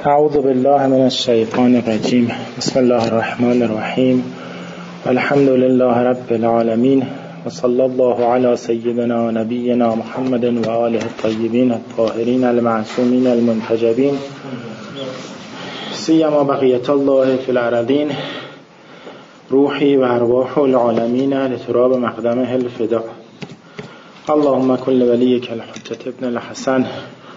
اعوذ بالله من الشیطان الرجیم. بسم الله الرحمن الرحیم. الحمد لله رب العالمین و صلی الله علی سیدنا و نبینا محمد و آله الطیبین الطاهرین المعصومین المنتجبین سیما بقیت الله فی الارضین روحی و ارواح العالمین لتراب مقدمه الفداء. اللهم كل وليك الحجة ابن الحسن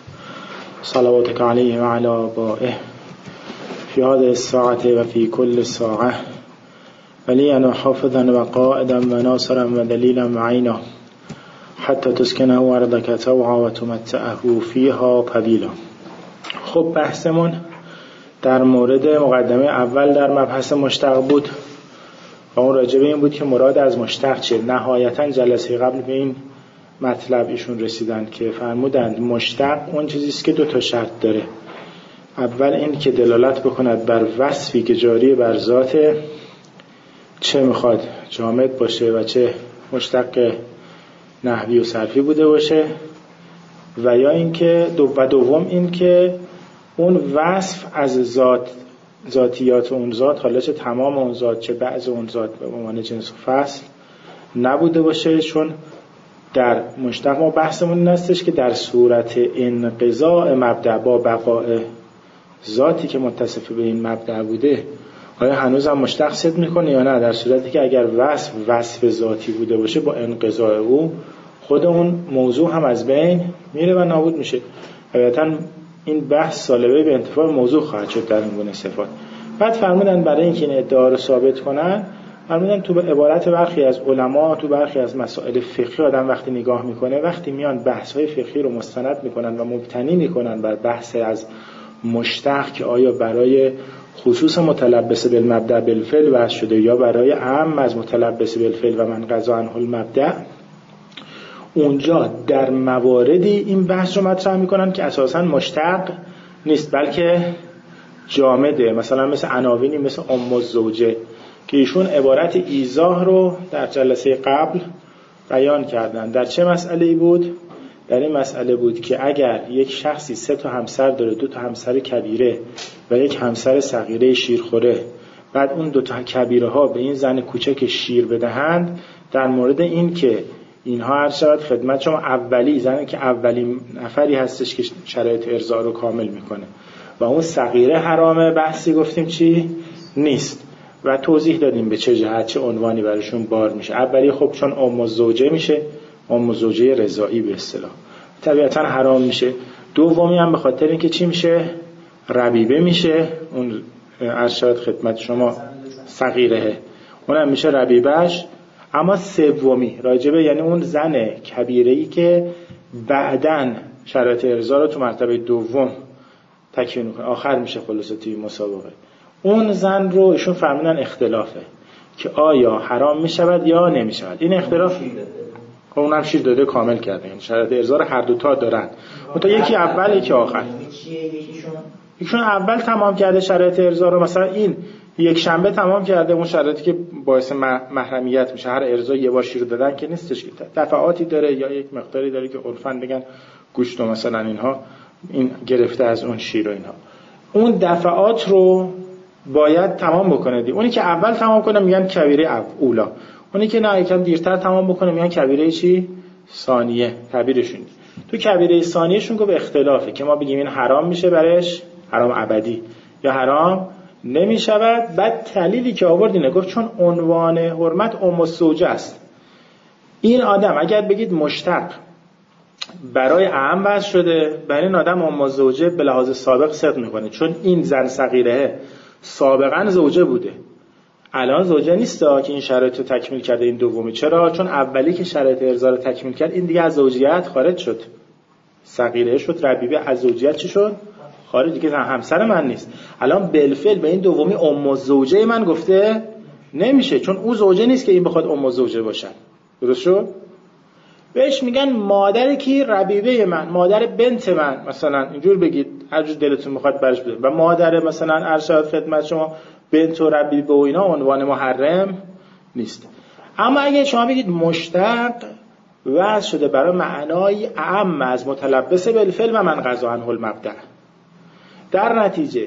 صلواتك عليه وعلى آبائه في هذه الساعة وفي كل ساعة وليا وحافظا وقائدا وناصرا ودليلا معينا حتى تسكنه أرضك طوعا وتمتعه فيها قبيلا. خب بحثمون در مورد مقدمه اول در مبحث مشتق بود و اون راجع به این بود که مراد از مشتق چیه. نهایتا جلسه قبل به این مطلب ایشون رسیدن که فرمودند مشتق اون چیزیست که دو تا شرط داره. اول این که دلالت بکند بر وصفی که جاری بر ذات، چه میخواد جامد باشه و چه مشتق نحوی و صرفی بوده باشه، و یا این که دوم این که اون وصف از ذاتیات اون ذات، حالا چه تمام اون ذات چه بعض اون ذات به عنوان جنس و فصل نبوده باشه. چون در مشتق ما بحثمون این هستش که در صورت انقضاء مبدأ با بقاء ذاتی که متصف به این مبدأ بوده، آیا هنوز هم مشتق صدق میکنه یا نه؟ در صورتی که اگر وصف ذاتی بوده باشه، با انقضاء او خود اون موضوع هم از بین میره و نابود میشه. البته این بحث سالبه به انتفاع موضوع خواهد شد در این گونه صفات. بعد فرمودن برای اینکه این ادعا رو ثابت کنن، فرمودن تو عبارت برخی از علما، تو برخی از مسائل فقهی آدم وقتی نگاه میکنه، وقتی میان بحث‌های فقهی رو مستند میکنن و مبتنی میکنن بر بحث از مشتق که آیا برای خصوص متلبس بالمبدأ بالفعل وضع شده یا برای عام از متلبس بالفعل و من قضا عنه المبدأ، اونجا در مواردی این بحث رو مطرح میکنن که اساساً مشتق نیست بلکه جامده. مثلا مثل عناوینی مثل ام الزوجه که ایشون عبارت ایضاح رو در جلسه قبل بیان کردن. در چه مسئله‌ای بود؟ در این مسئله بود که اگر یک شخصی 3 تا همسر داره، 2 تا همسر کبیره و یک همسر صغیره شیرخوره، بعد اون 2 تا کبیره ها به این زن کوچک شیر بدهند، در مورد این که اینها هر شود خدمت شما اولی زنی که اولین نفری هستش که شرایط ارضاع رو کامل میکنه و اون صغیره حرامه، بحثی گفتیم چی نیست و توضیح دادیم به چه جهت چه عنوانی براشون بار میشه. اولی خب چون ام الزوجه میشه، ام الزوجه رضائی به اصطلاح، طبیعتا حرام میشه. دومی هم به خاطر اینکه چی میشه؟ ربیبه میشه، اون ارشاد خدمت شما صغیره، اونم میشه ربیبش. اما سومی راجبه یعنی اون زن کبیره‌ای که بعدن شرایط ارضاء رو تو مرتبه دوم تکمیل میکنه، آخر میشه خلاصه توی مسابقه، اون زن رو ایشون فرمودن اختلافه که آیا حرام میشود یا نمیشود. این اختلاف اونم شیر داده کامل کرده، یعنی شرایط ارضاء هر دو تا دارن، منتها یکی اول یکی آخر. یکیشون اول تمام کرده شرایط ارضاء رو، مثلا این یک شنبه تمام کرده اون شرایطی که باعث محرمیت میشه. هر ارضاء یه بار شیر دادن که نیستش، که دفعاتی داره یا یک مقداری داره که عرفاً بگن گوشت و مثلا اینها این گرفته از اون شیر و اینها. اون دفعات رو باید تمام بکنه دی. اونی که اول تمام کنه میگن کبیره اولا، اونی که نه یکم دیرتر تمام بکنه میگن کبیره چی؟ ثانیه. تعبیرشون تو کبیره ثانیهشون که به اختلافه که ما بگیم این حرام میشه برش حرام ابدی یا حرام نمیشود. بعد دلیلی که آوردینه گفت چون عنوان حرمت ام الزوجه است. این آدم اگر بگید مشتق برای اعم وضع شده، برای این آدم ام الزوجه به لحاظ سابق صدق میکنه، چون این زن صغیره سابقا زوجه بوده، الان زوجه نیست که این شرایط رو تکمیل کرده. این دومی چرا؟ چون اولی که شرایط ارضاء رو تکمیل کرد این دیگه از زوجیت خارج شد، صغیره شد، ربیبه، از زوجیت چی شد؟ خارج، دیگه همسر من نیست. الان بالفعل به این دومی ام الزوجه من گفته نمیشه، چون او زوجه نیست که این بخواد ام الزوجه باشن. درست شد؟ بهش میگن مادر کی؟ ربیبه من، مادر بنت من، مثلا اینجور بگید هر جور دلتون میخواد برش بده. و مادر مثلا ارشاد خدمت شما بنت و ربیبه و اینا عنوان محرم نیست. اما اگه شما بگید مشتق وضع شده برای معنای اعم از متلبس بالفعل و من قضا عنه المبدأ، در نتیجه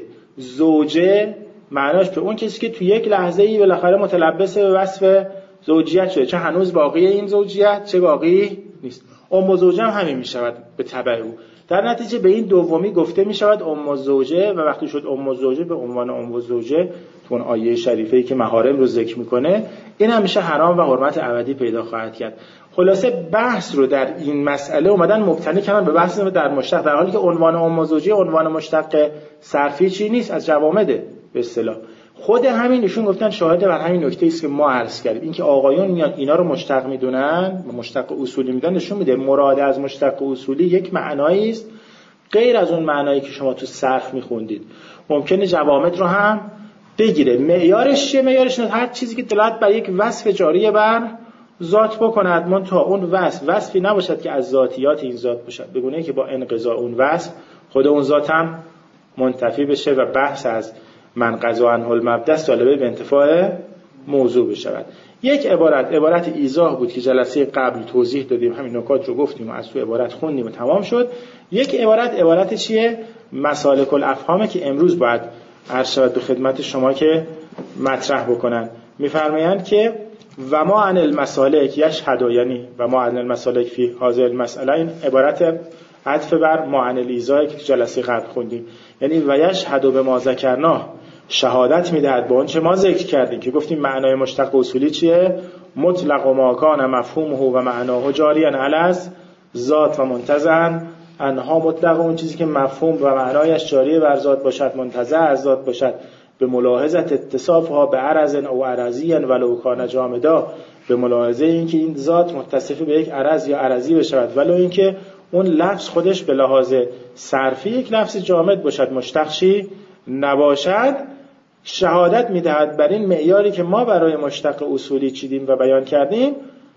زوجه معناش که اون کسی که تو یک لحظه ای بالاخره متلبس به وصف زوجیت شده، چه هنوز باقی این زوجیت چه باقی نیست. ام زوجه هم همین میشود به تبع او. در نتیجه به این دومی گفته میشود ام زوجه، و وقتی شد ام زوجه به عنوان ام زوجه تو اون آیه شریفه‌ای که محارم رو ذکر میکنه، این هم میشه حرام و حرمت ابدی پیدا خواهد کرد. خلاصه بحث رو در این مسئله اومدن مبتنی کردن به بحث در مشتق، در حالی که عنوان ام زوجه عنوان مشتق صرفی چی نیست، از جوامده به اصطلاح. خود همین ایشون گفتن شاهد بر همین نکته است که ما عرض کردیم. این که آقایون میان اینا رو مشتق میدونن، مشتق اصولی میدونن، نشون میده مراد از مشتق اصولی یک معنایی است غیر از اون معنایی که شما تو صرف میخوندید. ممکنه جوامد رو هم بگیره. معیارش چیه؟ معیارش هر چیزی که دلالت بر یک وصف جاری بر ذات بکند، منتها اون وصفی نباشد که از ذاتیات این ذات باشد، به گونه‌ای که با انقضاء اون وصف خود اون ذات هم منتفی بشه و بحث از من قضا عنه المبدا طالبه به انتفاع موضوع بشود. یک عبارت ایضاح بود که جلسه قبل توضیح دادیم، همین نکات رو گفتیم و از تو عبارت خوندیم و تمام شد. یک عبارت چیه؟ مسالک الافهامه که امروز باید عرض شود به خدمت شما که مطرح بکنن. میفرمایند که و ما عن المسالک یشهد، یعنی و ما عن المسالک فی هذه المساله، این عبارت عطف بر ما عن الایضاح که جلسه قبل خوندیم، یعنی و یشهد به ما ذکرنا، شهادت میدهد به آنچه ما ذکر کردیم که گفتیم معنای مشتق اصولی چیه؟ مطلق ما کان مفهومه و معناه جاریا علی ذات و منتزع انها، مطلق اون چیزی که مفهوم و معنایش جاری بر ذات باشد، منتزع از ذات باشد، به ملاحظه اتصافها به عرض او عرضی ولو کان جامدا، به ملاحظه اینکه این ذات متصف به یک عرض یا عرضی بشود ولو اینکه اون لفظ خودش به لحاظ صرفی یک لفظ جامد باشد، مشتقشی نباشد. شهادت میدهد بر این معیاری که ما برای مشتق اصولی چیدیم و بیان کردیم.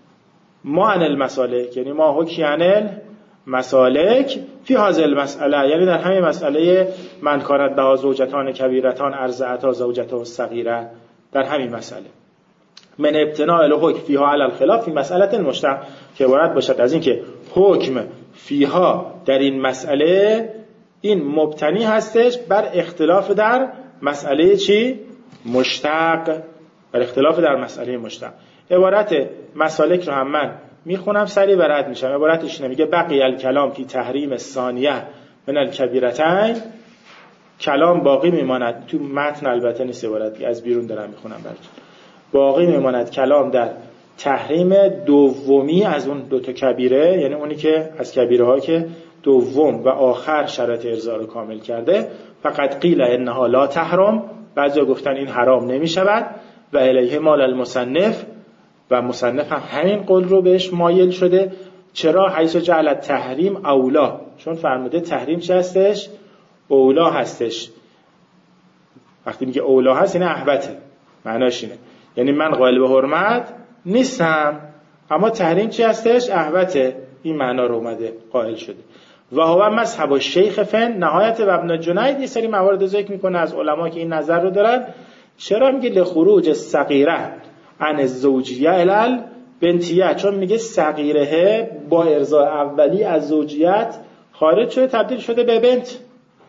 ما عن المسالک، یعنی ما حکی عن المسالک فی هذه المساله، یعنی در همین مسئله من کانت لها زوجتان کبیرتان ارضعتا زوجته الصغیره، در همین مسئله من ابتناء الحکم فیها علی الخلاف فی مسئله مشتق، که عبارت باشد از این که حکم فیها در این مسئله این مبتنی هستش بر اختلاف در مسئله چی؟ مشتق، بر اختلاف در مسئله مشتق. عبارت مسالک رو هم من میخونم سریع برات میشم. عبارتش اینه، میگه بقی الکلام فی تحریم الثانیه من الکبیرتین، کلام باقی میماند تو متن، البته نیست عبارت از بیرون دارم میخونم براتون، باقی میماند کلام در تحریم دومی از اون دوتا کبیره، یعنی اونی که از کبیره ها که دوم و آخر شرط ارضا رو کامل کرده. فقط قیل انها لا تحرم، بعضیا گفتن این حرام نمی شود. و الیه مال المصنف، و مصنف هم همین قول رو بهش مایل شده. چرا؟ حیث جعل تحریم اولا، چون فرموده تحریم چه هستش؟ اولا هستش. وقتی میگه اولا هست یعنی احوته، معناش اینه، یعنی من قائل به حرمت نیستم اما تحریم چی هستش؟ احوته. این معنا رو اومده قائل شده. و هو مذهب الشیخ فن نهایت و ابن جنید یه سری موارد ذکر میکنه از علما که این نظر رو دارن. چرا میگه لخروج الصغیره عن الزوجیه الی بنتیه؟ چون میگه صغیره با ارضاء اولی از زوجیت خارج شده، تبدیل شده به بنت،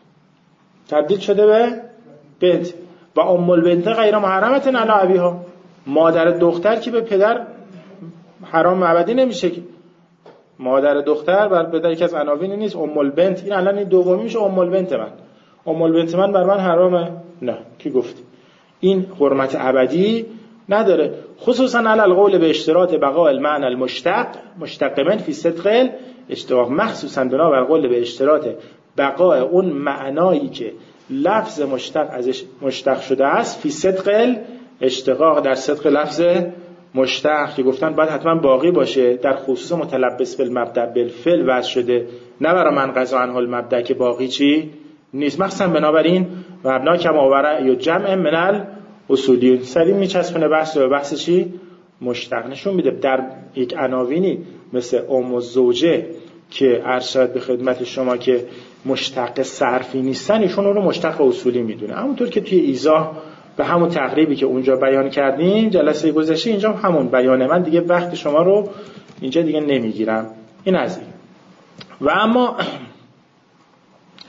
تبدیل شده به بنت. و ام البنت غیر محرمه علی ابیها، مادر دختر که به پدر حرام ابدی نمیشه که. مادر دختر بر پدر که از عناوین نیست. ام البنت این الان این دومی میشه ام البنت من. ام البنت من بر من حرامه؟ نه، کی گفت؟ این حرمت ابدی نداره. خصوصا علی القول به اشتراط بقاء المعنى المشتق مشتق فی صدق اشتقاق، مخصوصا بنابر قول به اشتراط بقاء اون معنایی که لفظ مشتق ازش مشتق شده است فی صدق اشتقاق، در صدق لفظ مشتق که گفتن باید حتما باقی باشه، در خصوص متلبس بالمبدا بالفعل وضع شده، نه برای من قضا عنه المبدا که باقی چی نیست. مخصوصا بنابراین مبنا کما ورع یا جمع من الاصولیون سری میچسبونه بحث رو بحث چی مشتق. نشون میده در یک عناوینی مثل ام الزوجه که ارشد به خدمت شما که مشتق صرفی نیستن، ایشون رو مشتق اصولی میدونه. همونطور که توی ایضاح به همون تقریبی که اونجا بیان کردیم جلسه گذشته، اینجا همون بیانه. من دیگه وقت شما رو اینجا دیگه نمیگیرم. این از این. و اما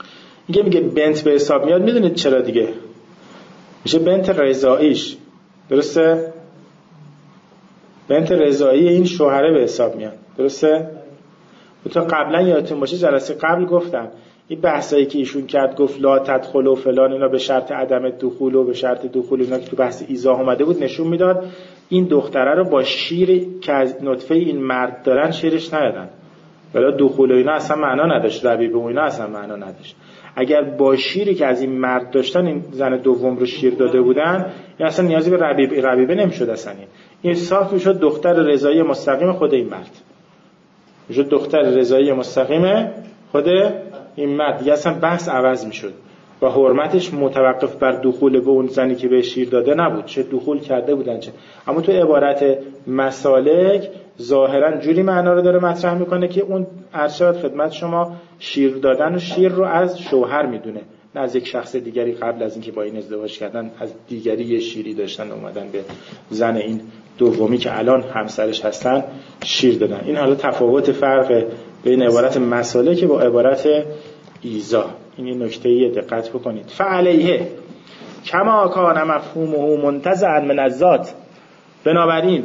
میگه بنت به حساب میاد. میدونید چرا دیگه؟ میشه بنت رضاییش. درسته؟ بنت رضایی این شوهره به حساب میاد. درسته؟ تو قبلا یادتون باشه جلسه قبل گفتم این بحثایی که ایشون کرد، گفت لا تدخل و فلان، اینا به شرط عدم دخول و به شرط دخول، اینا که تو بحث ایضاح اومده بود، نشون میداد این دختره رو با شیر که از نطفه این مرد دارن شیرش ندادن. ولی دخول و اینا اصلا معنا نداشت، ربیبه و اینا اصلا معنا نداشت. اگر با شیری که از این مرد داشتن این زن دوم رو شیر داده بودن، این اصلا نیازی به ربیبه نمیشد. اصلا این صاف میشد دختر رضایی مستقیم خود این مرد، میشد دختر رضایی مستقیم خود این مرد دیگه. اصلا بحث عوض میشد و حرمتش متوقف بر دخول به اون زنی که به شیر داده نبود، چه دخول کرده بودن چه. اما تو عبارت مسالک ظاهرا جوری معنا رو داره مطرح میکنه که اون ارشاد خدمت شما شیر دادن و شیر رو از شوهر میدونه، نه از یک شخص دیگری قبل از اینکه با این ازدواج کردن از دیگری یه شیری داشتن اومدن به زن این دومی که الان همسرش هستن شیر دادن. این حالا تفاوت فرق بین عبارت مسالک با عبارت ایضاح. این نکته‌ای دقت بکنید. فعلیه کما کان مفهومه منتزعا من الذات، بنابراین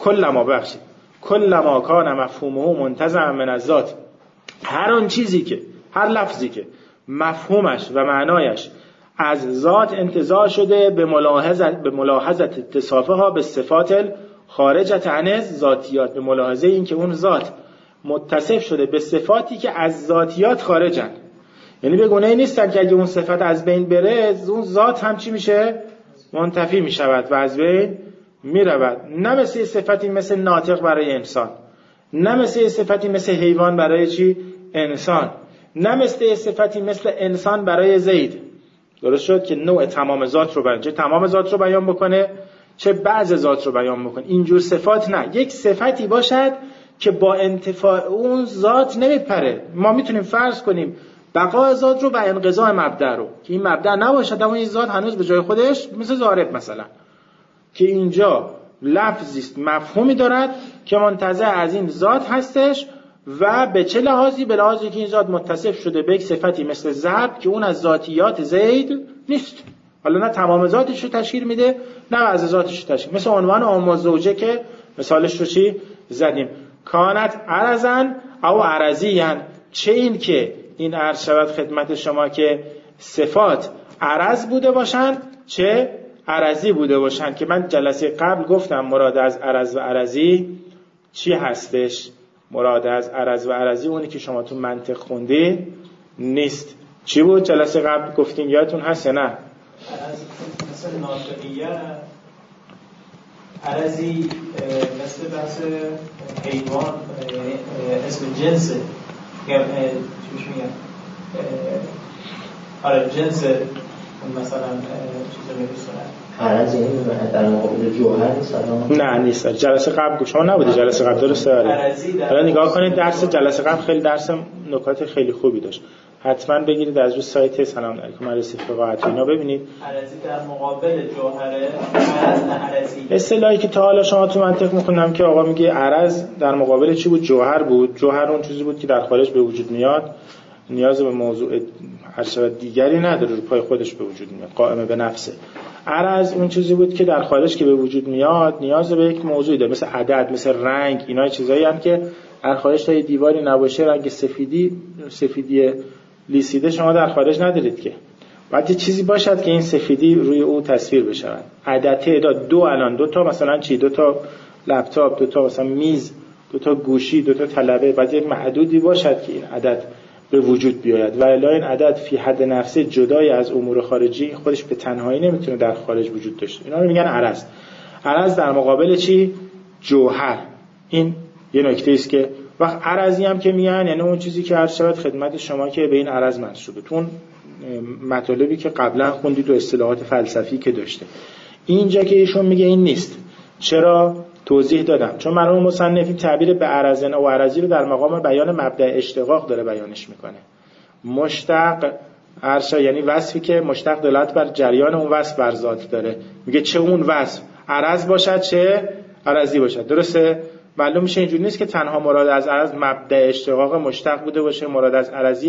کلما کان مفهومه منتزعا من الذات، هر آن چیزی که، هر لفظی که مفهومش و معنایش از ذات انتزاع شده به ملاحظت اتصافها به صفات خارجت عن ذاتیات، به ملاحظه این که اون ذات متصف شده به صفاتی که از ذاتیات خارجن. یعنی به گونه ای نیستن که اگه اون صفت از بین بره اون ذات هم چی میشه؟ منتفی میشود و از بین میرود. نه مثل صفتی مثل ناطق برای انسان، نه مثل صفتی مثل حیوان برای چی؟ انسان، نه مثل صفتی مثل انسان برای زید. درست شد که نوع تمام ذات رو بیان، چه تمام ذات رو بیان بکنه چه بعض ذات رو بیان بکنه. اینجور صفات نه، یک صفتی باشد که با انتفاع اون ذات نمیپره. ما میتونیم فرض کنیم بقای ذات رو و انقضاء مبدأ رو، که این مبدأ نباشد اما این ذات هنوز به جای خودش، مثل ضارب مثلا، که اینجا لفظی است مفهومی دارد که منتزع از این ذات هستش و به چه لحاظی؟ به لحاظی که این ذات متصف شده به یک صفتی مثل ضرب که اون از ذاتیات زید نیست. حالا نه تمام ذاتش رو تشکیل میده نه از ذاتش رو تشکیل، مثل عنوان عام الزوجه که مثالش رو چی زدیم، کانت عرضن او عرضیان، چه این که این عرض شود خدمت شما که صفات عرض بوده باشند چه عرضی بوده باشند، که من جلسه قبل گفتم مراد از عرض و عرضی چی هستش. مراد از عرض و عرضی اونی که شما تو منطق خوندی نیست. چی بود جلسه قبل گفتین؟ یادتون هست یا نه؟ عرض مثل ناطقیه، عرضی مثل بحث حیوان، اسم جنسه، چیش میگم آره جنسه، مثلا چیز میرسونه عرضی در مقابل جوهر نیست. نه نیست. جلسه قبل شما نبوده جلسه قبل، درسته؟ حالا نگاه کنید درس جلسه قبل خیلی درس نکات خیلی خوبی داشت، حتما بگیرید از روی سایت سلام علیکم مدرسه فقاهت اینا ببینید. عرضی در مقابل جوهره، عرض نه عرضی. اصطلاحی که تا حالا شما تو منطق میخونم که آقا میگه عرض در مقابل چی بود؟ جوهر بود. جوهر اون چیزی بود که در خارج به وجود میاد، نیاز به موضوع هر شب دیگری نداره، رو پای خودش به وجود میاد، قائم به نفسه. عرض اون چیزی بود که در خارج که به وجود میاد نیاز به یک موضوعی داره، مثل عدد، مثل رنگ، اینا چیزایی هستن که در خارج تا یه دیواری نباشه، رنگ سفیدی لیسیده شما در خارج ندارید که. باید یه چیزی باشد که این سفیدی روی او تصویر بشه. عدد تعداد دو، الان دو تا مثلا چی، دو تا لپتاپ، دو تا مثلا میز، دو تا گوشی، دو تا طلبه، باید یه معدودی باشد که این عدد به وجود بیاید. و الا این عدد فی حد نفسه جدای از امور خارجی خودش به تنهایی نمیتونه در خارج وجود داشته. اینا رو میگن عرض. عرض در مقابل چی؟ جوهر. این یه نکته است که وقت عرضی هم که میگن یعنی اون چیزی که هر شود خدمت شما که به این عرض منسوبه، تو اون مطالبی که قبلا خوندید و اصطلاحات فلسفی که داشته. اینجا که ایشون میگه این نیست. چرا؟ توضیح دادم. چون مرحوم مصنف تعبیر به عرضن و عرضی رو در مقام بیان مبدأ اشتقاق داره بیانش میکنه. مشتق عرض یعنی وصفی که مشتق دلالت بر جریان اون وصف بر ذات داره. میگه چه اون وصف عرض باشد چه عرضی باشد. درسته؟ معلوم میشه اینجوری نیست که تنها مراد از عرض مبدأ اشتقاق مشتق بوده باشه، مراد از عرضی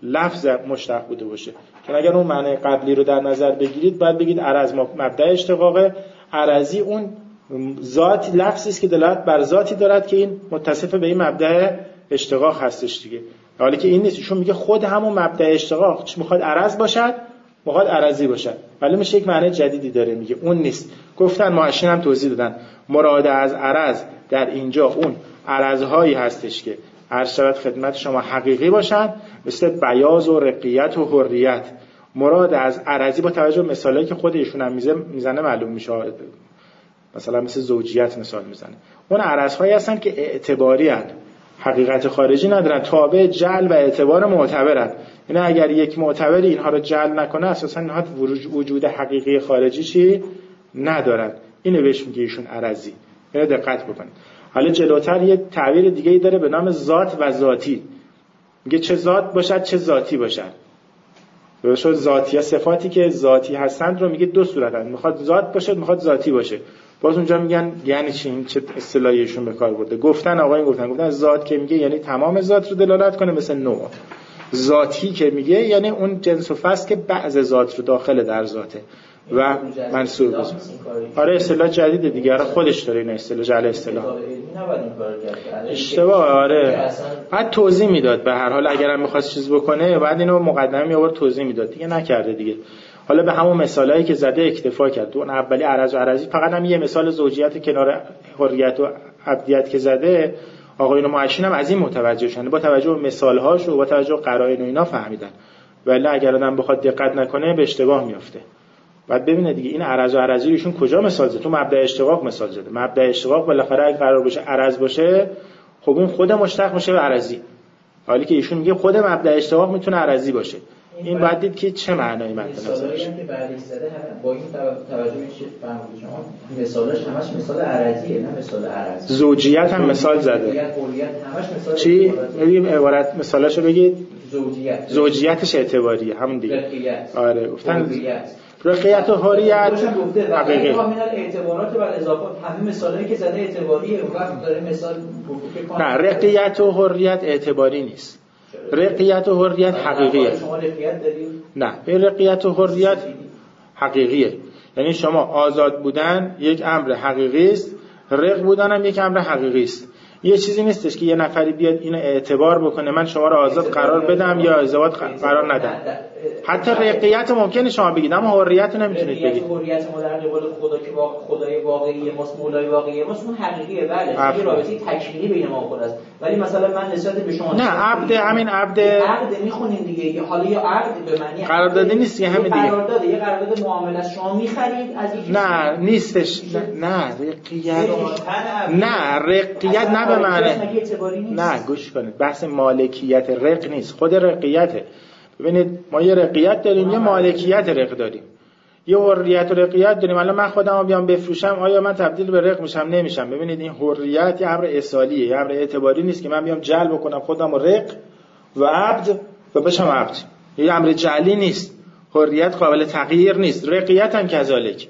لفظ مشتق بوده باشه. که اگر اون معنی قبلی رو در نظر بگیرید باید بگید عرض مبدأ اشتقاقه. عرضی اون ذات لفظی است که دلالت بر ذاتی دارد که این متصف به این مبدأ اشتقاق هستش دیگه. حالی که این نیست، چون میگه خود همون مبدأ اشتقاق میخواد عرض باشد، میخواد عرضی باشد، ولی میشه یک معنی جدیدی داره میگه اون نیست. گفتن معشین هم توضیح دادن مراد از عرض در اینجا اون عرضهایی هستش که عرض شود خدمت شما حقیقی باشند، مثل بیاض و رقیت و حریت. مراد از عرضی با توجه به مثالایی که خود ایشون هم میزنه معلوم میشه. مثلا مثل زوجیت مثال میزنه. اون عرضهایی هستن که اعتباری هستند، حقیقت خارجی ندارن، تابع جعل و اعتبار معتبرن. یعنی اگر یک معتبری اینها رو جعل نکنه اساسا اینها وجود حقیقی خارجی چی ندارن. اینو بهش میگه ایشون عرضی. اینو دقت بکنید. حالا جلوتر یه تعبیر دیگه ای داره به نام ذات و ذاتی. میگه چه ذات باشد چه ذاتی باشد. درست ذاتی صفاتی که ذاتی هستند رو میگه دو صورتن، میخواد ذات باشه میخواد ذاتی باشه. باز اونجا میگن یعنی چی، این چه اصطلاحیشون به کار برده. گفتن آقایون گفتن ذات که میگه یعنی تمام ذات رو دلالت کنه مثل نوع. ذاتی که میگه یعنی اون جنس و فصل که بعض ذات رو داخل در ذاته و منصوب بشه. آره اصطلاح جدیده دیگه، آره خودش داره این اصطلاح جعل اصطلاح. اشتباه. آره بعد توضیح میداد. به هر حال اگرم می‌خواست چیز بکنه بعد اینو مقدمه میآورد توضیح میداد دیگه، نکرده دیگه. حالا به همون مثالایی که زده اکتفا کرد. اون اولی عرض و عرضی، فقط هم یه مثال زوجیت کنار حریت و عبدیت که زده آقایون معشین هم از این متوجه شدن، با توجه به مثال‌هاش و با توجه به قرائن و اینا فهمیدن. ولی اگر آدم بخواد دقت نکنه به اشتباه میافته. بعد ببینه دیگه این عرض و عرضی ایشون کجا مثال زده؟ تو مبدأ اشتقاق مثال زده. مبدأ اشتقاق بالاخره اگه قرار باشه عرض باشه خب این خود مشتق میشه به عرضی، حالی که ایشون میگه خود مبدأ اشتقاق میتونه عرضی باشه. این باید دید که چه معنایی مد نظرش. که بعدی زده با این توجه میشه فهمید شما مثالش همش مثال عرضیه نه مثال عرضی. زوجیت هم مثال زده. زوجیت همش مثال چی؟ بگیم عبارت مثالاشو بگید. زوجیتش اعتباریه همون دیگه. رقیت. آره گفتن رقیت و حریت حقیقی. همین اعتبارات و اضافات همه مثالایی که زده اعتباریه. اون وقت داره مثال نه رقیت و حریت اعتباری نیست. رقیت و حریت حقیقیه. شما رقیت دارید؟ نه به رقیت و حریت حقیقیه. یعنی شما آزاد بودن یک امر حقیقی است، رق بودن هم یک امر حقیقی است. یه چیزی نیستش که یه نفری بیاد اینو اعتبار بکنه من شما رو آزاد قرار بدم یا ازدواج قرار ندم. حتی رقیت ممکنه شما بگید اما حریت نمیتونید بگید. حریت ما در قبال خدا که خدای واقعی ماست، مولای واقعی ماست، اون حقیقیه. بله یه رابطه تکوینی بین ما خود است. ولی مثلا من نسبت به شما نه عقد همین عقد میخونین دیگه. حالا یا عقد به معنی قرارداد نیست که همین دیگه. قرارداد یه قرارداد معامله است شما میخرید از یک نه نیستش. نه رقیت نه رقیت نه به معنی نه گوش کنید بحث مالکیت رق نیست، خود رقیته. ببینید ما یه رقیت داریم یه مالکیت رق داریم، یه حریت و رقیت داریم. الان من خودمو بیام بفروشم آیا من تبدیل به رق میشم نمیشم؟ ببینید این حریت یه امر اصالیه، یه امر اعتباری نیست که من بیام جعل بکنم خودمو رق و عبد و بشم عبد. یه امر جعلی نیست. حریت قابل تغییر نیست، رقیت هم کذالک.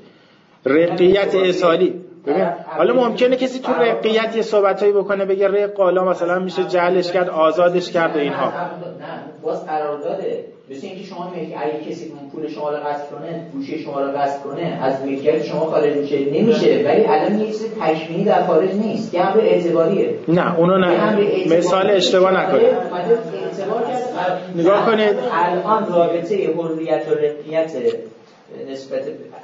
رقیت اصالی. ببین حالا ممکنه کسی تو رقیت یه صحبتایی بکنه بگه رق حالا مثلا میشه جعلش کرد آزادش کرد و اینها. نه باز قرارداده. مثل اینکه شما میگید اگه کسی پول شما رو قصد کنه، گوشی شما رو قصد کنه، از ملکیت شما خارج میشه نمیشه، ولی الان یه چیز تکوینی در خارج نیست، یه امر اعتباریه. نه اونو نه مثال اشتباه نکنید. نگاه کنید الان رابطه حریت و رقیت نسبت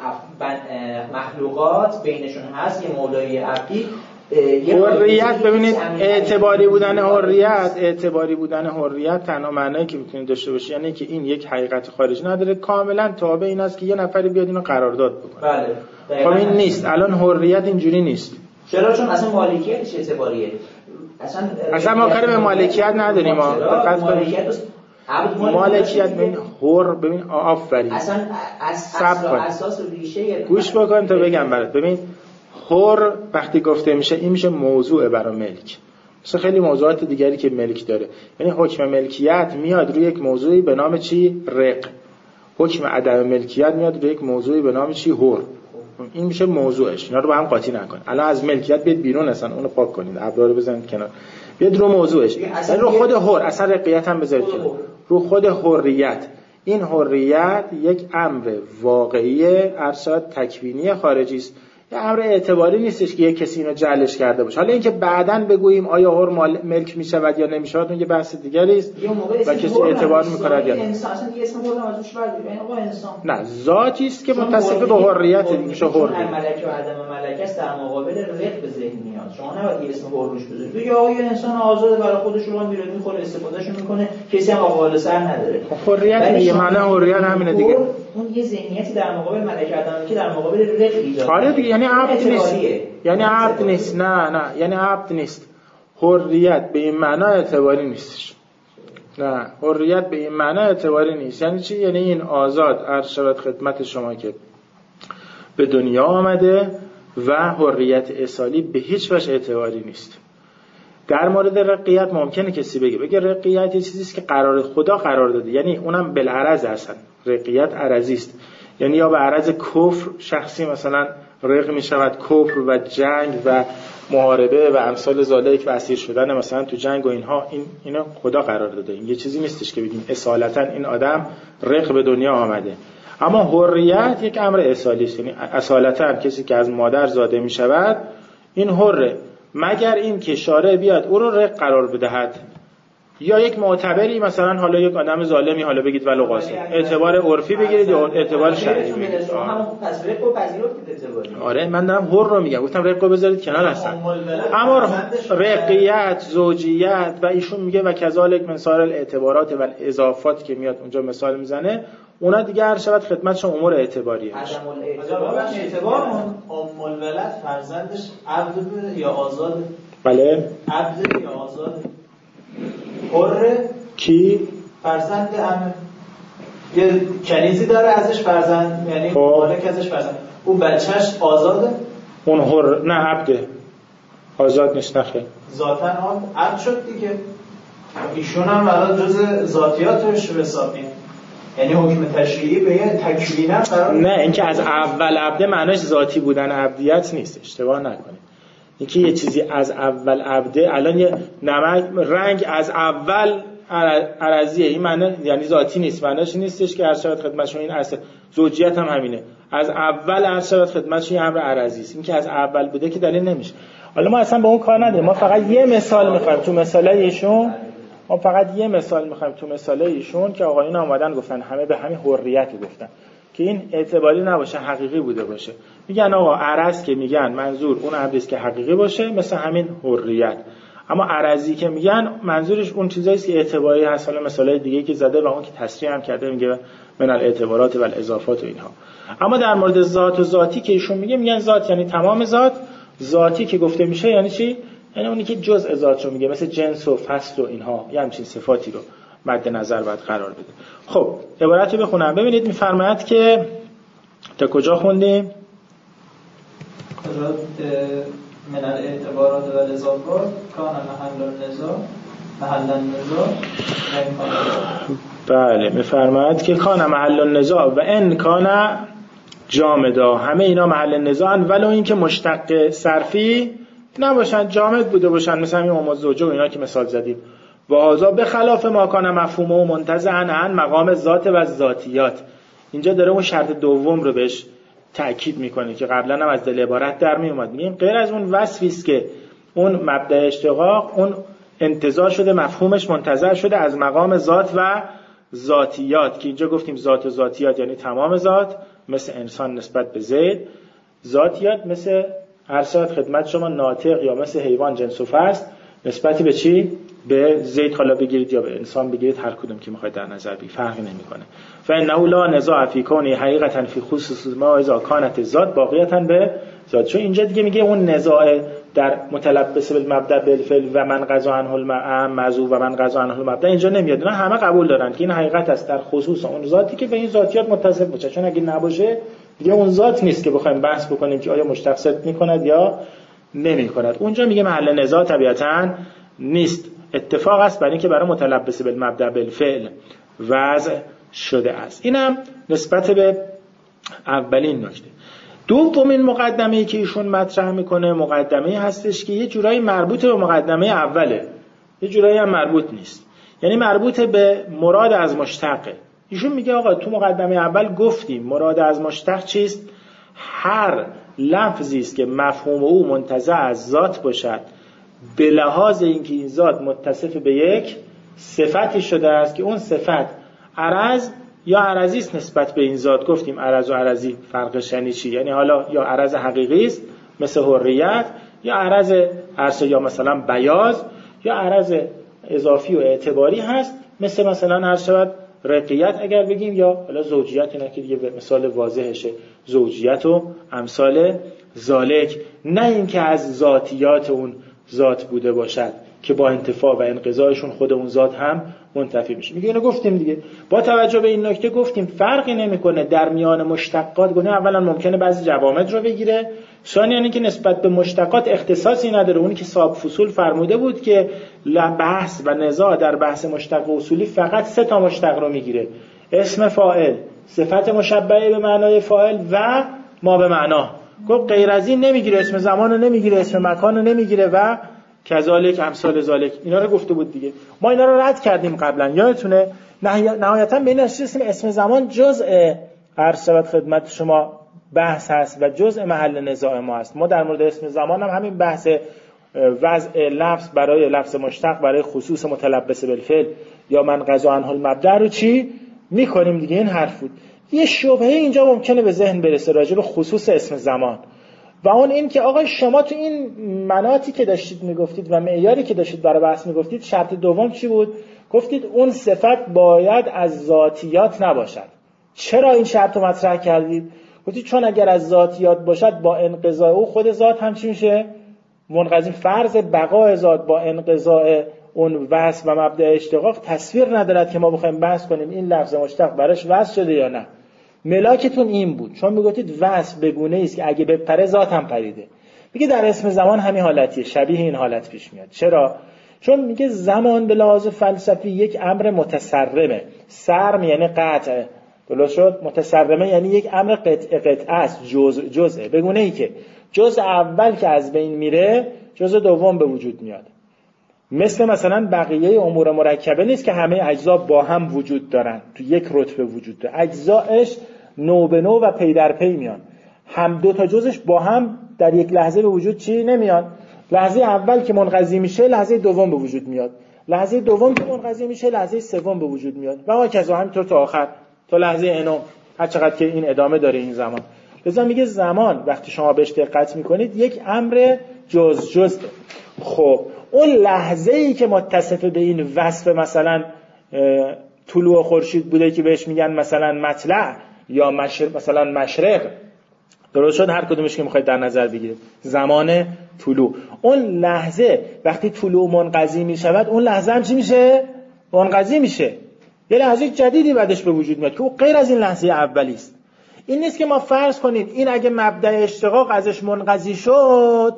مخلوقات بینشون هست، یه مولای عبدی. حریت ببینید اعتباری بودن حریت تنها معنایی که میتونید داشته باشه یعنی که این یک حقیقت خارجی نداره، کاملا تابع این است که یه نفری بیاد اینو قرارداد بکنه. بله خب این نیست. الان حریت اینجوری نیست. چرا؟ چون اصلا مالکیتش اعتباریه. اصلا ما کاری به مالکیت نداریم. ما فقط مالکیت ببین آفرین اصلا اساس و ریشه گوش بکن تا بگم برات. ببین حر وقتی گفته میشه این میشه موضوع برای ملک، مثل خیلی موضوعات دیگری که ملک داره. یعنی حکم ملکیت میاد روی یک موضوعی به نام چی؟ رق. حکم عدم ملکیت میاد روی یک موضوعی به نام چی؟ حر. این میشه موضوعش. اینا رو با هم قاطی نکن. الان از ملکیت بیاد بیرون، اصلا اونو پاک کنید، ابرا رو بزنید کنار، بیاد رو موضوعش. یعنی رو خود حر، اصلا رقیت هم بذارید کنار. رو خود حریت. این حریت یک امر واقعی ارشاد تکوینی خارجی است، یه امر اعتباری نیستش که یک کسی اینو جعلش کرده باشه. حالا اینکه بعداً بگوییم آیا حر ملک میشود یا نمیشود اون یه بحث دیگری است و کسی اعتبار میکند یا نه. انسان اصلا دیگه اسم حر ازش برداریم، یعنی آقا انسان نه، ذاتی است که متصف به حریت میشه حر. ملک و عدم ملک است در مقابل رق به ذهن میاد. شما نباید اسم حر روش بذارید. بگید آقا یه انسان آزاده، برای خودش رو میره میخوره استفادهشو میکنه، کسی هم آقا سر نداره. حریت میگه معنی حریت همینه دیگه. اون یه ذهنیتی در مقابل ملک عدم که در مقابل رق ایجاد. آره دیگه، یعنی عبد نیست. یعنی عبد نیست. نه یعنی عبد نیست. حریت به این معنی اعتباری نیستش. نه، حریت به این معنی اعتباری نیست. یعنی چی؟ یعنی این آزاد عرض شود خدمت شما که به دنیا آمده و حریت اصالی به هیچ وجه اعتباری نیست. در مورد رقیت ممکنه کسی بگه رقیت یه چیزیست که خدا قرار داده، یعنی اونم بالعرض هستن. رقیت عرضی است، یعنی یا به عرض کفر شخصی مثلا رق می شود، کفر و جنگ و محاربه و امثال ذالک و اسیر شدن مثلا تو جنگ و اینو خدا قرار داده. این یه چیزی نیستش که بگیم اصالتا این آدم رق به دنیا آمده. اما حریت یک امر اصالی است، یعنی اصالتا کسی که از مادر زاده می شود این حره، مگر این که شارع بیاد او رو رق قرار بدهد یا یک معتبری، مثلا حالا یک آدم ظالمی، حالا بگید ولو قاسم، اعتبار عرفی بگیرید یا اعتبار شرعی بگیرید. پس رق و پذیرفت اعتباری. آره من دارم حر رو میگم، گفتم رق رو بذارید کنار هستن. اما رقیت، زوجیت و ایشون میگه و کذالک من سایر الاعتبارات و الاضافات که میاد اونجا مثال میزنه، اونا دیگه هر شود خدمتشون امور اعتباریه. اعتبار ام الولد فرزندش عبد یا آزاد؟ بله. عبد یا آزاد؟ حر کی؟ فرزند هم یه کنیزی داره ازش فرزند، یعنی مالک ازش فرزند، اون بچهش آزاده؟ اون حر نه عبده، آزاد نیست. نخیر ذاتاً عبد شد دیگه. ایشون هم الان جز ذاتیاتش حسابی، یعنی حکم تشریعی به یه تکوینه قرار. نه، اینکه از اول عبده معناش ذاتی بودن عبدیت نیست، اشتباه نکنید. اینکه یه چیزی از اول عبده، الان یه نمک رنگ از اول عرضیه، این معنی یعنی ذاتی نیست، معناش نیستش که هر شود خدمتشون این اصل. زوجیت هم همینه، از اول هر شود خدمتشون این امر عرضی است. این که از اول بوده که دلیل نمیشه. حالا ما اصلا به اون کار نداریم، ما فقط یه مثال میخوایم تو مثالای ایشون، تو مثالای ایشون که آقایون اومدن گفتن همه به همین حریت گفتن که این اعتباری نباشه، حقیقی بوده باشه. میگن آقا عرض که میگن منظور اون عبدی است که حقیقی باشه، مثل همین حریت. اما عرضی که میگن منظورش اون چیزایی است که اعتباری هست. حالا مثالای دیگه که زده و اون که تصریح هم کرده میگه من الاعتبارات و الاضافات و اینها. اما در مورد ذات و ذاتی که ایشون میگن ذات یعنی تمام ذات، ذاتی که گفته میشه یعنی چی؟ یعنی اونی که جزء ذات رو میگه، مثل جنس و فصل و اینها، یه همچین صفاتی رو مد نظر باید قرار بده. خب عبارت رو بخونم. ببینید میفرماید که تا کجا خوندیم؟ من الاعتبارات و الاضافات کان محل النزاع. بله، میفرماید که کان محل النزاع و ان کان جامدا، همه اینا محل نزاع ان، ولو این که مشتق صرفی نباشن، جامد بوده باشن، مثل همین ام الزوجه و اینا که مثال زدیم. و هذا به خلاف ما کان مفهومه و منتزعا عن مقام ذات و ذاتیات. اینجا داره اون شرط دوم رو بهش تأکید میکنه که قبلا هم از دل عبارت در می اومد. میگیم غیر از اون وصفی است که اون مبدأ اشتقاق اون انتزاع شده، مفهومش منتزع شده از مقام ذات و ذاتیات، که اینجا گفتیم ذات و ذاتیات یعنی تمام ذات، مثل انسان نسبت به زید، ذاتیات مثل هر صورت خدمت شما ناطق یا مثل حیوان جنس و فصل نسبتی به چی؟ به زید حالا بگیرید یا به انسان بگیرید، هر کدوم که میخواید در نظر بگیرید فرقی نمیکنه. فانه لا نزاع فی کونه حقیقتا فی خصوص ما اذا کانت ذات باقیتا به ذات. چون اینجا دیگه میگه اون نزاع در متلبس بالمبدا بالفعل و من قضا عنه المعذو و من قضا عنه المبدا اینجا نمیاد. نه همه قبول دارن که این حقیقت است در خصوص اون ذاتی که به این ذاتیات متصف باشه، چون اگه نباشه دیگه اون ذات نیست که بخوایم بحث بکنیم که آیا مشتق صدق میکند یا نمیکند. اونجا میگه محل نزاع طبیعتاً نیست، اتفاق است برای اینکه برای متلبس بالمبدا بالفعل وضع شده است. اینم نسبت به اولین نکته. دومین مقدمه‌ای که ایشون مطرح میکنه مقدمه‌ای هستش که یه جورایی مربوط به مقدمه اوله، یه جورایی هم مربوط نیست. یعنی مربوط به مراد از مشتقه. ایشون میگه آقا تو مقدمه اول گفتیم مراد از مشتق چیست؟ هر لفظی است که مفهوم او منتزع از ذات باشد به لحاظ اینکه این ذات متصف به یک صفتی شده است که اون صفت عرض یا عرضی است نسبت به این ذات. گفتیم عرض و عرضی فرقش یعنی چی؟ یعنی حالا یا عرض حقیقی است مثل حریت، یا عرض عرض یا مثلا بیاض، یا عرض اضافی و اعتباری هست مثلا هر شود رقیت اگر بگیم، یا حالا زوجیت، اینا که دیگه به مثال واضحشه زوجیت و امثال ذالک. نه اینکه از ذاتیات اون ذات بوده باشد که با انتفاع و انقضایشون خود اون ذات هم منتفی میشه. میگه اینو گفتیم دیگه. با توجه به این نکته گفتیم فرقی نمیکنه در میان مشتقات. گونه اولا ممکنه بعضی جوامد رو بگیره، ثانیاً اینکه نسبت به مشتقات اختصاصی نداره. اونی که صاحب فصول فرموده بود که بحث و نزاع در بحث مشتق اصولی فقط 3 تا مشتق رو میگیره: اسم فاعل، صفت مشبهه به معنای فاعل و ما به معنا. گفت غیر از این نمیگیره، اسم زمان رو نمیگیره، اسم مکان رو نمیگیره و کذالک امثال ذالک. اینا رو گفته بود دیگه. ما اینا رو رد کردیم قبلا، یادتونه؟ نهایتا به این رسیدیم اسم زمان جزء عرض شود خدمت شما بحث هست و جزء محل نزاع ما است. ما در مورد اسم زمان هم همین بحث وضع لفظ برای لفظ مشتق برای خصوص متلبس بالفعل یا من قضا عنه المبدأ رو چی میکنیم دیگه. این حرف بود. یه شبهه اینجا ممکنه به ذهن برسه راجع به خصوص اسم زمان، و اون این که آقا شما تو این مناطی که داشتید میگفتید و معیاری که داشتید برای بحث میگفتید، شرط دوم چی بود؟ گفتید اون صفت باید از ذاتیات نباشد. چرا این شرط رو مطرح کردید؟ گفتید چون اگر از ذاتیات باشد با انقضاء او خود ذات هم چی میشه؟ منقضی. فرض بقای ذات با انقضاء اون وصف و مبدأ اشتقاق تصویر ندارد که ما بخوایم بحث کنیم این لفظ مشتق براش وصف شده یا نه. ملاکتون این بود چون میگفتید وصف بگونه است که اگه بپره ذات هم پریده. میگه در اسم زمان همین حالتیه، شبیه این حالت پیش میاد. چرا؟ چون میگه زمان به لحاظ فلسفی یک امر متسرمه. سرم یعنی قطع، درست شد؟ متسرمه یعنی یک امر قطعه است، جزء بگونه ای که جزء اول که از بین میره جزء دوم به وجود میاد. مثلا بقیه امور مرکبه نیست که همه اجزا با هم وجود دارن، تو یک رتبه وجود داره. اجزاش نو به نو و پی در پی میان. هم 2 تا جزش با هم در یک لحظه به وجود چی نمیاد. لحظه اول که منقضی میشه لحظه دوم به وجود میاد، لحظه دوم که منقضی میشه لحظه سوم به وجود میاد و هكذا همینطور تا آخر، تا لحظه انوم، هر چقدر که این ادامه داره این زمان. لذا میگه زمان وقتی شما بهش دقت میکنید یک امر جزء. خب اون لحظه ای که متصف به این وصف مثلا طلوع خورشید بوده که بهش میگن مثلا مطلع یا مثلا مشرق، درست شد؟ هر کدومش که میخواید در نظر بگیرید زمان طلوع. اون لحظه وقتی طلوع منقضی میشود اون لحظه هم چی میشه؟ منقضی میشه. یه لحظه جدیدی بعدش به وجود میاد که او غیر از این لحظه اولی است. این نیست که ما فرض کنید این اگه مبدأ اشتقاق ازش منقضی شد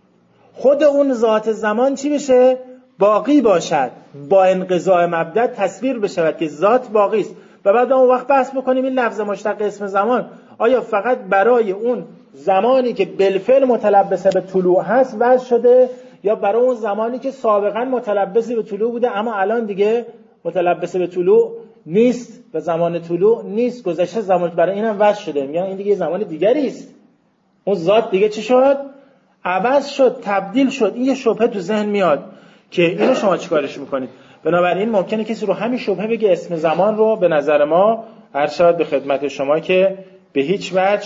خود اون ذات زمان چی بشه؟ باقی باشد، با انقضاء مبدأ تصویر بشود که ذات باقی است و بعد اون وقت بحث بکنیم این لفظ مشتق اسم زمان آیا فقط برای اون زمانی که بالفعل متلبس به طلوع هست وضع شده یا برای اون زمانی که سابقا متلبس به طلوع بوده اما الان دیگه متلبس به طلوع نیست و زمان طلوع نیست، گذشته زمان، برای اینم وضع شده. میگن این دیگه زمان دیگری است، اون ذات دیگه چی شد؟ عوض شد، تبدیل شد. این یه شبهه تو ذهن میاد که اینو شما چیکارش میکنید؟ بنابراین ممکنه کسی رو همین شبهه بگه اسم زمان رو به نظر ما ارشاد به خدمت شما که به هیچ وجه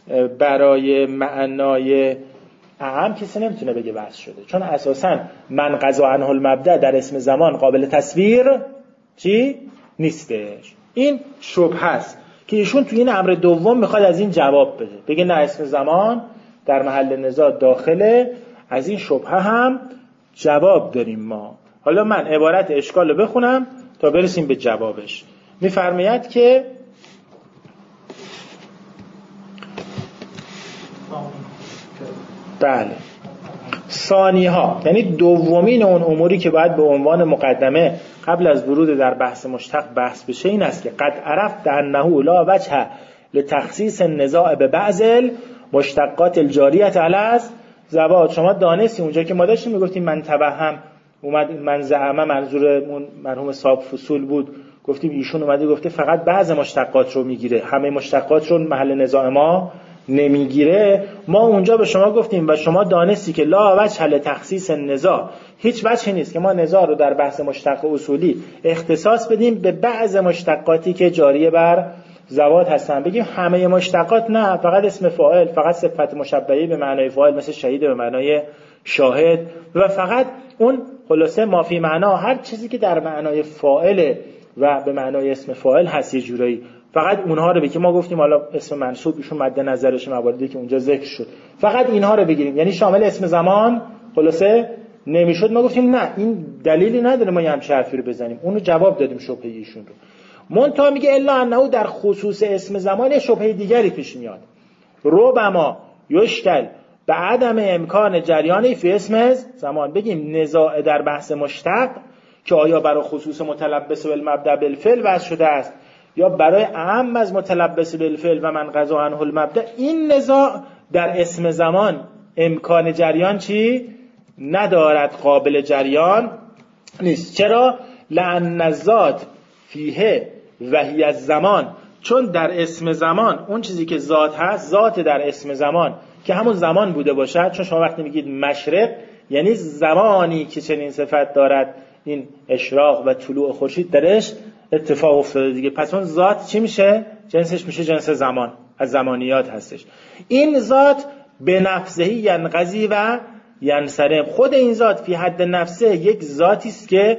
برای معنای اعم کسی نمیتونه بگه وضع شده، چون اساساً من قضا عنه المبدأ در اسم زمان قابل تصویر چی؟ نیستش. این شبهه است که ایشون توی این امر دوم میخواد از این جواب بده، بگه نه اسم زمان در محل نزاع داخله. از این شبهه هم جواب داریم ما. حالا من عبارت اشکال رو بخونم تا برسیم به جوابش. میفرماید که بله ثانیها، یعنی دومین اون اموری که باید به عنوان مقدمه قبل از ورود در بحث مشتق بحث بشه این است که قد عرفت انه لا وجه لتخصیص النزاع به بعض مشتقات الجاریه علی الزوات. شما دانستی اونجا که ما داشتیم میگفتیم من توهم اومد من زعمه منظورمون مرحوم صاحب فصول بود، گفتیم ایشون اومده گفته فقط بعض مشتقات رو میگیره، همه مشتقات رو محل نزاع ما نمیگیره. ما اونجا به شما گفتیم و شما دانستی که لا وجه لتخصیص النزاع، هیچ وجهی نیست که ما نزاع رو در بحث مشتق اصولی اختصاص بدیم به بعض مشتقاتی که جاری بر زوات هستن، بگیم همه مشتقات نه، فقط اسم فاعل، فقط صفت مشبهه به معنای فاعل مثل شهید به معنای شاهد، و فقط اون خلاصه مافی معنا هر چیزی که در معنای فاعل و به معنای اسم فاعل هست یه جورایی، فقط اونها رو بگیم. ما گفتیم حالا اسم منصوب ایشون مد نظرش مواردی که اونجا ذکر شد، فقط اینها رو بگیریم، یعنی شامل اسم زمان خلاصه نمیشد. ما گفتیم نه، این دلیلی نداره ما یه همچین حرفی رو بزنیم، اونو جواب دادیم شبهه ایشون رو. منتها میگه الا انه در خصوص اسم زمان شبهه دیگری پیش میاد، ربما یشکل به عدم امکان جریانی فی اسم زمان. بگیم نزاع در بحث مشتق که آیا برای خصوص متلبس بالمبدأ بالفعل وضع شده است یا برای اعم از متلبس بالفعل و من قضا عنه المبدأ، این نزاع در اسم زمان امکان جریان چی ندارد، قابل جریان نیست. چرا؟ لأن الذات فیه وهی الزمان، چون در اسم زمان اون چیزی که ذات هست، ذات در اسم زمان که همون زمان بوده باشد. چون شما وقتی میگید مشرق یعنی زمانی که چنین صفت دارد، این اشراق و طلوع خورشید درش اتفاق افتاده دیگه، پس اون ذات چی میشه؟ جنسش میشه جنس زمان، از زمانیات هستش. این ذات به نفسه ینقضی و ینصرم، خود این ذات فی حد نفسه یک ذاتی است که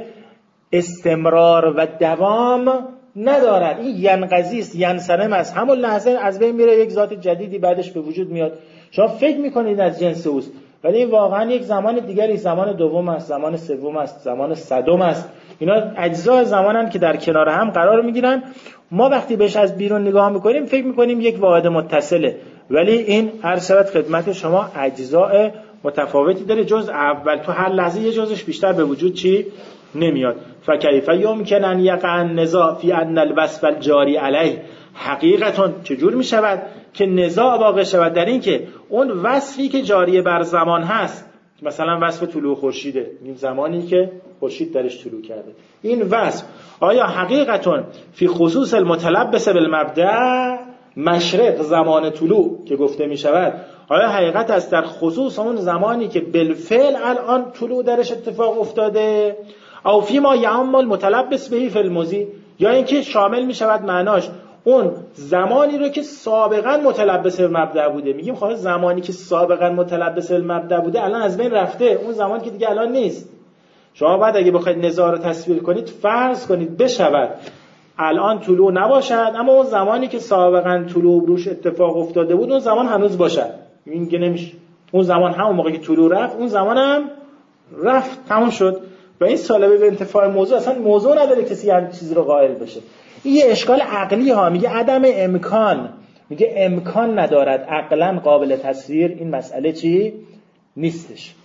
استمرار و دوام ندارد. این ینقضی است، ینصرم است، همون لحظه از بین میره، یک ذات جدیدی بعدش به وجود میاد. شما فکر میکنید از جنس اوست، ولی این واقعا یک زمان دیگری، زمان دوم است، زمان سوم است، زمان صدم است. اینا اجزای زمانن که در کنار هم قرار میگیرن. ما وقتی بهش از بیرون نگاه میکنیم فکر میکنیم یک واحد متصله، ولی این هر شود خدمت شما اجزای متفاوتی داره. جز اول تو هر لحظه یه جزش بیشتر به وجود چی نمیاد. فکیف یمکن ان یقع النزاع فی ان الوصف الجاری علیه، حقیقتا چجور می شود که نزاع واقع شود در این که اون وصفی که جاری بر زمان هست، مثلا وصف طلوع خورشیده، این زمانی که خورشید درش طلوع کرده، این وصف آیا حقیقتا فی خصوص المتلبس بالمبدأ مشرق زمان طلوع که گفته می شود، آیا حقیقت است در خصوص اون زمانی که بالفعل الان طلوع درش اتفاق افتاده، او فی ما یعم المتلبس به فی الماضی، یا اینکه شامل می شود معناش اون زمانی رو که سابقا متلبس بالمبدأ بوده. میگیم خب زمانی که سابقا متلبس بالمبدأ بوده الان از بین رفته، اون زمان که دیگه الان نیست. شما بعد اگه بخواید نزاع رو تصویر کنید، فرض کنید بشود الان طلوع نباشد، اما اون زمانی که سابقا طلوع روش اتفاق افتاده بود اون زمان هنوز باشد. این که نمیشه، اون زمان همون موقعی که طلوع رفت اون زمان هم رفت، تموم شد. و این سالبه به انتفاع موضوع، اصلا موضوع نداره کسی هر چیزی رو قائل بشه. این یه اشکال عقلی ها، میگه عدم امکان، میگه امکان ندارد، عقلا قابل تصویر این مسئله چی نیستش.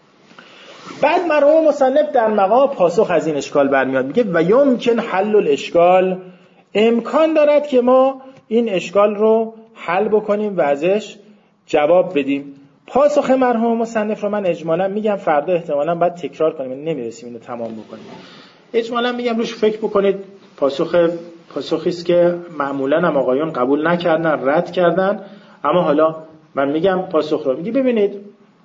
بعد مرحوم مصنف در مقام پاسخ از این اشکال برمیاد، میگه و یمکن حل الاشکال، امکان دارد که ما این اشکال رو حل بکنیم و ازش جواب بدیم. پاسخ مرحوم مصنف رو من اجمالا میگم، فردا احتمالا باید تکرار کنیم، نمیرسیم اینو تمام بکنیم. اجمالا میگم روش فکر بکنید. پاسخی است که معمولا هم آقایون قبول نکردن، رد کردن، اما حالا من میگم پاسخ رو. میگی ببینید،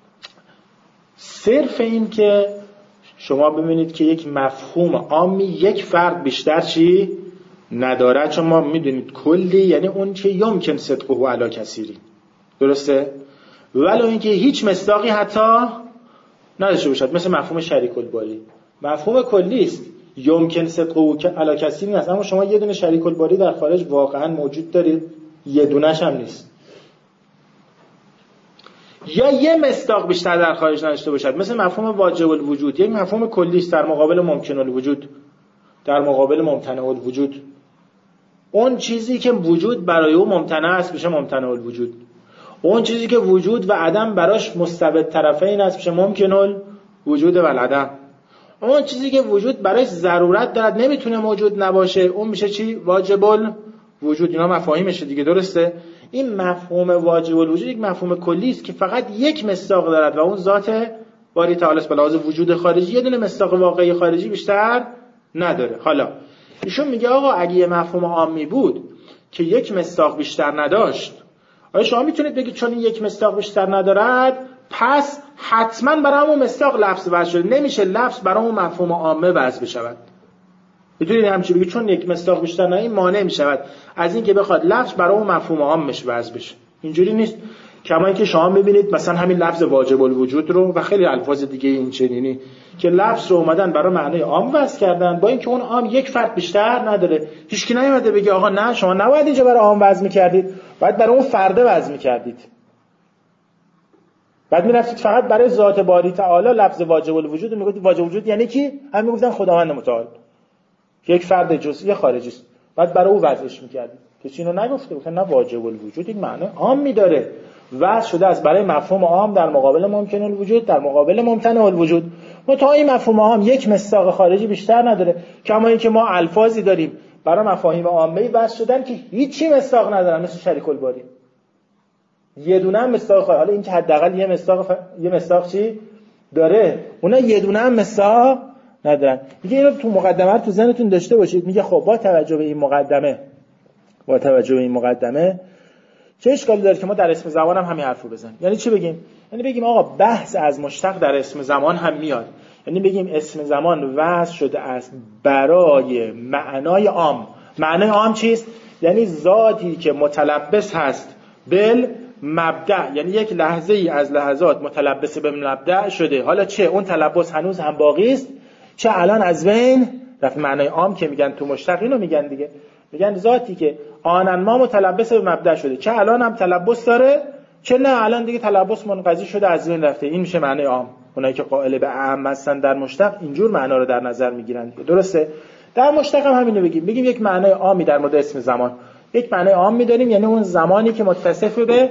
صرف این که شما ببینید که یک مفهوم عامی یک فرد بیشتر چی نداره، چون ما میدونید کلی یعنی اون که یمکن صدقه علی کثیری، درسته؟ ولو اینکه هیچ مصداقی حتی نداشته باشد، مثل مفهوم شریک الباری، مفهوم کلی است، یمکن صدقه علی کثیری است، اما شما یه دونه شریک الباری در خارج واقعا موجود دارید، یه دونش هم نیست. یا یه مصداق بیشتر در خارج نداشته باشد، مثل مفهوم واجب الوجود، یک مفهوم کلی است در مقابل ممکن الوجود، در مقابل ممتنع الوجود. اون چیزی که وجود برای او ممتنع است میشه ممتنع الوجود، اون چیزی که وجود و عدم براش مستبد طرفین است میشه ممکن الوجود و العدم، اون چیزی که وجود براش ضرورت دارد نمیتونه موجود نباشه اون میشه چی؟ واجب الوجود. اینا مفاهیمشه دیگه، درسته؟ این مفهوم واجب الوجود یک مفهوم کلی است که فقط یک مصداق دارد و اون ذات باری تعالی به لحاظ وجود خارجی یه دونه مصداق واقعی خارجی بیشتر نداره. حالا ایشون میگه آقا اگه یه مفهوم عامی بود که یک مصداق بیشتر نداشت، آیا شما میتونید بگید چون این یک مصداق بیشتر ندارد پس حتما برای همون مصداق لفظ وضع شده؟ نمیشه لفظ برای اون مفهوم عامه وضع بشود. میتونید همچی بگید چون یک مصداق بیشتر نداره این مانع میشود از این که بخواد لفظ برای اون مفهوم عامش وضع بشه. اینجوری نیست. کما اینکه شما میبینید مثلا همین لفظ واجب الوجود رو و خیلی الفاظ دیگه این چنینی که لفظ رو اومدن برای معنای عام وضع کردن، با اینکه اون عام یک فرد بیشتر نداره. هیچکی نیومده بگه آقا نه شما نباید اینجا برای عام وضع می‌کردید، باید برای اون فرد وضع می‌کردید. بعد میرفتید فقط برای ذات باری تعالی لفظ واجب الوجود رو میگفتید. واجب الوجود یعنی کی؟ هم میگفتن خداوند متعال یک فرد جزئی خارجی است، بعد برای او وضعش می‌کردید. کسی اینو نگفته، گفتن نه واجب الوجود این معنی عام می‌داره، وضع شده از برای مفهوم عام در مقابل ممکن الوجود در مقابل ممتنع الوجود. تا این مفهوم عام یک مصداق خارجی بیشتر نداره. کما اینکه ما الفاظی داریم برای مفاهیم عامه وضع شدن که هیچی مصداق ندارن، مثل شریک الباری یه دونه هم مصداق خارجی. حالا این که حداقل یه مصداق چی داره، اونا یه دونه هم مصداق ندارن. میگه اینو تو مقدمه رو تو ذهنتون داشته باشید. میگه خب با توجه به این مقدمه چه اشکالی داره که ما در اسم زمان هم همین حرفو بزنیم؟ یعنی چی بگیم؟ یعنی بگیم آقا بحث از مشتق در اسم زمان هم میاد. یعنی بگیم اسم زمان وضع شده است برای معنای عام. معنای عام چیست؟ یعنی ذاتی که متلبس هست بل مبدأ، یعنی یک لحظه ای از لحظات متلبس به مبدأ شده. حالا چه اون تلبس هنوز هم باقی است، چه الان از بین رفت. معنای عام که میگن تو مشتق اینو میگن دیگه، میگن ذاتی که آنن ما متلبس به مبدأ شده، چه الان هم تلبس داره چه نه الان دیگه تلبس منقضی شده از بین رفته. این میشه معنای عام. اونایی که قائل به اعم هستن در مشتق اینجور معنا رو در نظر میگیرن دیگه. درسته؟ در مشتق هم همینو بگیم یک معنای عامی در مورد اسم زمان، یک معنای عام می‌داریم، یعنی اون زمانی که متصف به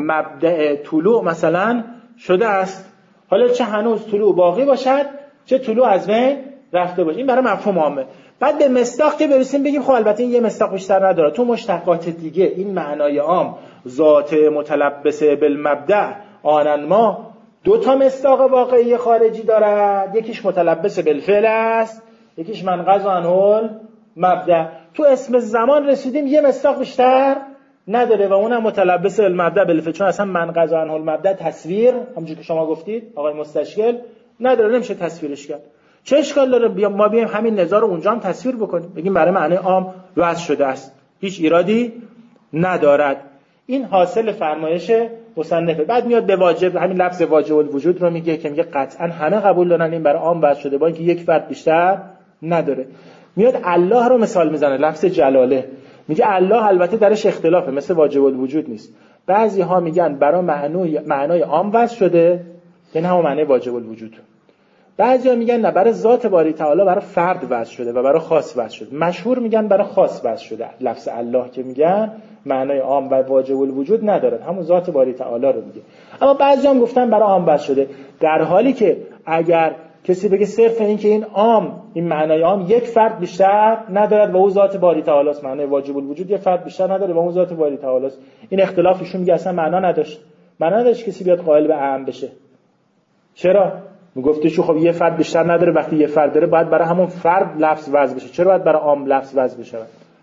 مبدأ طلوع مثلا شده است، حالا چه هنوز طلوع باقی باشد چه طلوع از بین رفته باشه. این برای مفهوم عامه. بعد به مصداق که برسیم بگیم خب البته این یه مصداق بیشتر نداره. تو مشتقات دیگه این معنای عام ذات متلبس بالمبدأ آنن ما دو تا مصداق واقعی خارجی دارد، یکیش متلبس بالفعل است، یکیش منقض عنه المبدأ. تو اسم زمان رسیدیم یه مصداق بیشتر نداره و اونم متلبس بالمبدأ بالفعل، چون اصلا منقض عنه المبدأ تصویر همونجوری که شما گفتید آقای مستشکل نداره، نمیشه تصویرش کرد. چه اشکال داره ما بیایم همین نظا رو اونجا هم تصویر بکنیم، بگیم برای معنی عام وضع شده است، هیچ ایرادی ندارد. این حاصل فرمایش مصنفه. بعد میاد به واجب، همین لفظ واجب الوجود رو میگه که میگه قطعا همه قبول دارن این برای عام وضع شده با اینکه یک فرد بیشتر نداره. میاد الله رو مثال میزنه، لفظ جلاله، میگه الله البته درش اختلافه، مثل واجب الوجود نیست. بعضی ها میگن برای معنای عام وضع شده یعنی همون معنی واجب الوجود، بعضیا میگن نه برای ذات باری تعالی برای فرد وضع شده و برای خاص وضع شده. مشهور میگن برای خاص وضع شده. لفظ الله که میگن معنای عام و واجب الوجود نداره، همون ذات باری تعالی رو میگه. اما بعضیا هم گفتن برای عام وضع شده، در حالی که اگر کسی بگه صرف این که این عام، این معنای عام یک فرد بیشتر ندارد و اون ذات باری تعالی است، معنای واجب الوجود یک فرد بیشتر نداره و اون ذات باری تعالی است. این اختلافشون میگه اصلا معنا نداشت کسی بیاد قائل به اعم بشه. چرا؟ میگفتش خب یه فرد بیشتر نداره، وقتی یه فرد داره باید برای همون فرد لفظ وضع بشه، چرا باید برای عام لفظ وضع بشه؟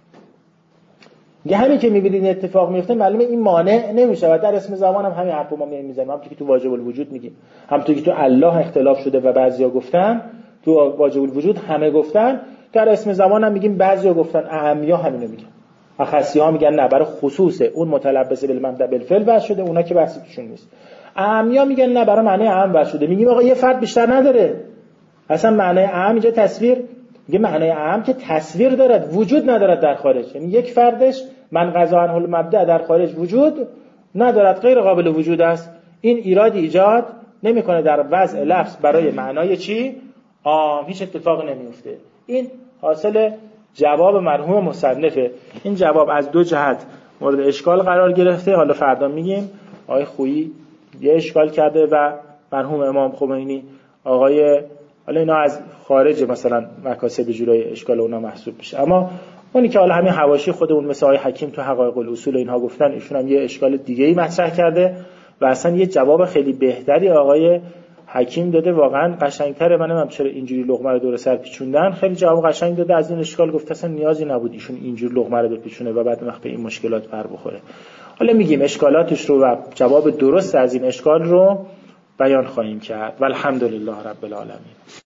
یه همین که میبینید این اتفاق میفته معلومه این مانع نمیشه. و در اسم زمان هم همین حرفو ما میزنیم، همونطوری که تو واجب الوجود میگیم، همونطوری که تو الله اختلاف شده و بعضیا گفتن تو واجب الوجود همه گفتن، در اسم زمان هم میگیم بعضیا گفتن، اعمیا همینو میگن، اخصی‌ها میگن نه برای خصوص اون متلبس بالمبدأ بالفعل وضع شده، اونا که بحثی توشون نیست. اعمیا میگن نه برای معنی اعم وضع شده. میگیم آقا یه فرد بیشتر نداره، اصلا معنی اعم اینجا تصویر، میگه معنی اعم که تصویر دارد وجود ندارد در خارج، یعنی یک فردش من قضا عنه المبدأ در خارج وجود ندارد، غیر قابل وجود است. این ایرادی ایجاد نمیکنه در وضع لفظ برای معنای چی عام، هیچ اتفاق نمیفته. این حاصل جواب مرحوم مصنفه. این جواب از دو جهت مورد اشکال قرار گرفته، حالا فردا میگیم. آقای خویی یه اشکال کرده و مرحوم امام خمینی آقای، حالا اینا از خارج مثلا مکاسب جلوی اشکال اونا محسوب میشه، اما اونی که حالا همین حواشی خودمون مثل آقای حکیم تو حقایق الاصول و اینها گفتن، ایشون هم یه اشکال دیگه‌ای مطرح کرده و اصلا یه جواب خیلی بهتری آقای حکیم داده واقعا قشنگتره. منم چرا اینجوری لقمه رو دور سر پیچوندن، خیلی جواب قشنگ داده. از این اشکال گفت اصلا نیازی نبود ایشون اینجوری لقمه رو بپیچونه و بعد وقت به این مشکلات پر بخوره. حالا میگیم اشکالاتش رو و جواب درست از این اشکال رو بیان خواهیم کرد. والحمدلله رب العالمین.